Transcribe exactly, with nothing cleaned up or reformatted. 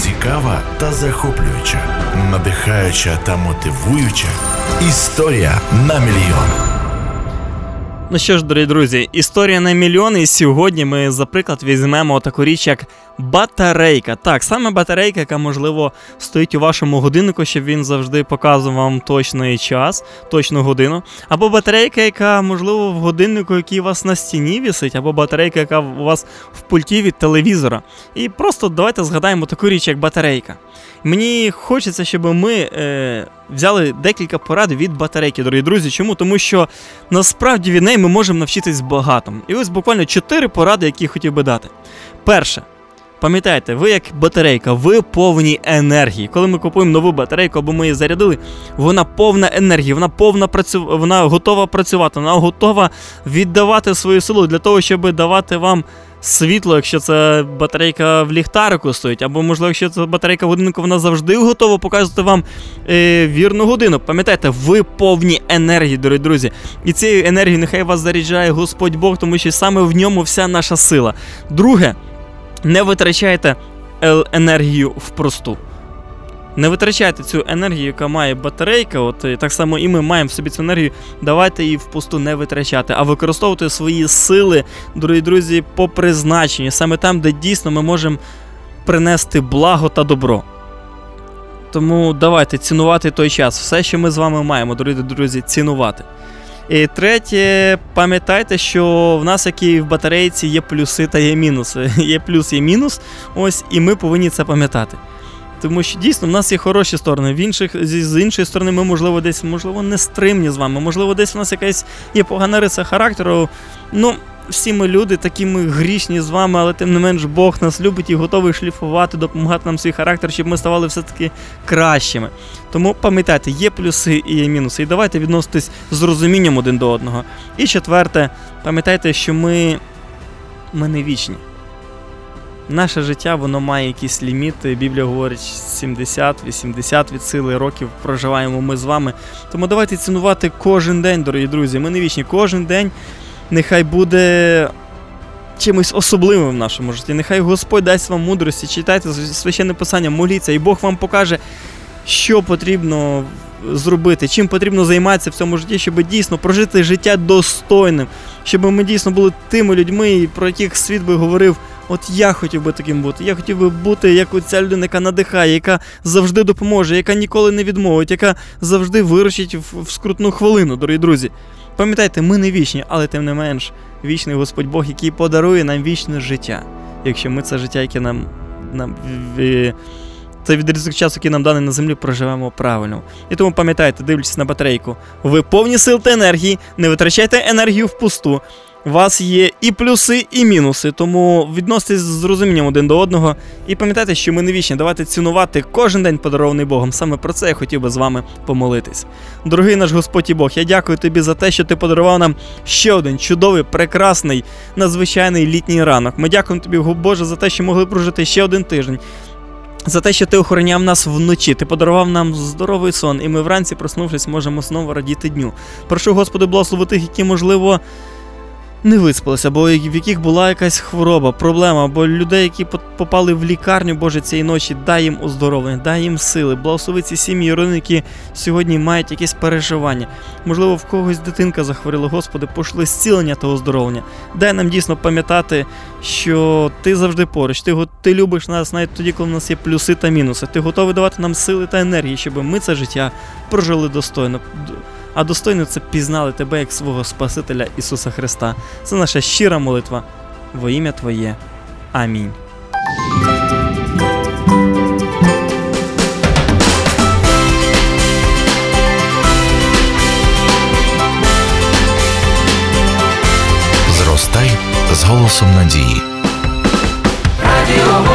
Цікава та захоплююча, надихаюча та мотивуюча історія на мільйон. Ну що ж, дорогі друзі, історія на мільйон, і сьогодні ми, за приклад, візьмемо таку річ, як батарейка. Так, саме батарейка, яка, можливо, стоїть у вашому годиннику, щоб він завжди показував вам точний час, точну годину. Або батарейка, яка, можливо, в годиннику, який у вас на стіні висить, або батарейка, яка у вас в пульті від телевізора. І просто давайте згадаємо таку річ, як батарейка. Мені хочеться, щоб ми е, взяли декілька порад від батарейки, дорогі друзі. Чому? Тому що насправді від неї ми можемо навчитись багатому. І ось буквально чотири поради, які хотів би дати. Перше. Пам'ятайте, ви як батарейка, ви повні енергії. Коли ми купуємо нову батарейку або ми її зарядили, вона повна енергії, вона повна працю... вона готова працювати, вона готова віддавати свою силу для того, щоб давати вам світло, якщо це батарейка в ліхтарику стоїть, або, можливо, якщо це батарейка в годиннику, вона завжди готова показувати вам е, вірну годину. Пам'ятайте, ви повні енергії, дорогі друзі. І цією енергією нехай вас заряджає Господь Бог, тому що саме в ньому вся наша сила. Друге, не витрачайте енергію впросту. Не витрачайте цю енергію, яка має батарейка, от так само і ми маємо в собі цю енергію, давайте її впусту не витрачати, а використовувати свої сили, дорогі друзі, по призначенню, саме там, де дійсно ми можемо принести благо та добро. Тому давайте цінувати той час, все, що ми з вами маємо, дорогі друзі, цінувати. І третє, пам'ятайте, що в нас, як і в батарейці, є плюси та є мінуси. Є плюс, є мінус, ось, і ми повинні це пам'ятати. Тому що дійсно в нас є хороші сторони, в інших, з іншої сторони ми, можливо, десь, можливо, не стримні з вами, можливо, десь у нас якась є погана риса характеру. Ну, всі ми люди, такі ми грішні з вами, але тим не менш Бог нас любить і готовий шліфувати, допомагати нам свій характер, щоб ми ставали все-таки кращими. Тому пам'ятайте, є плюси і є мінуси, і давайте відноситись з розумінням один до одного. І четверте, пам'ятайте, що ми, ми не вічні. Наше життя, воно має якісь ліміти. Біблія говорить, сімдесят-вісімдесят від сили років проживаємо ми з вами. Тому давайте цінувати кожен день, дорогі друзі. Ми не вічні. Кожен день нехай буде чимось особливим в нашому житті. Нехай Господь дасть вам мудрості. Читайте Священне Писання, моліться, і Бог вам покаже, що потрібно зробити, чим потрібно займатися в цьому житті, щоб дійсно прожити життя достойним, щоб ми дійсно були тими людьми, про яких світ би говорив: от я хотів би таким бути, я хотів би бути, як оця людина, яка надихає, яка завжди допоможе, яка ніколи не відмовить, яка завжди виручить в, в скрутну хвилину, дорогі друзі. Пам'ятайте, ми не вічні, але тим не менш вічний Господь Бог, який подарує нам вічне життя, якщо ми це життя, яке нам, нам в, цей відрізок часу, який нам даний на землі, проживемо правильно. І тому пам'ятайте, дивлячись на батарейку, ви повні сил та енергії, не витрачайте енергію впусту. У вас є і плюси, і мінуси, тому відноситесь з розумінням один до одного. І пам'ятайте, що ми не вічні, давайте цінувати кожен день, подарований Богом. Саме про це я хотів би з вами помолитись. Дорогий наш Господь і Бог, я дякую Тобі за те, що Ти подарував нам ще один чудовий, прекрасний, надзвичайний літній ранок. Ми дякуємо Тобі, Боже, за те, що могли прожити ще один тиждень. За те, що Ти охороняв нас вночі, Ти подарував нам здоровий сон, і ми вранці, проснувшись, можемо знову радіти дню. Прошу, Господи, благослови тих, які, можливо, не виспалися, або в яких була якась хвороба, проблема, або людей, які попали в лікарню, Боже, цієї ночі, дай їм оздоровлення, дай їм сили, благослови ці сім'ї, родини, які сьогодні мають якісь переживання. Можливо, в когось дитинка захворіла, Господи, пошли зцілення та оздоровлення. Дай нам дійсно пам'ятати, що Ти завжди поруч, Ти, ти любиш нас навіть тоді, коли в нас є плюси та мінуси. Ти готовий давати нам сили та енергії, щоб ми це життя прожили достойно. А достойно це пізнали Тебе як свого Спасителя Ісуса Христа. Це наша щира молитва во ім'я Твоє. Амінь. Зростай з голосом надії. Радіо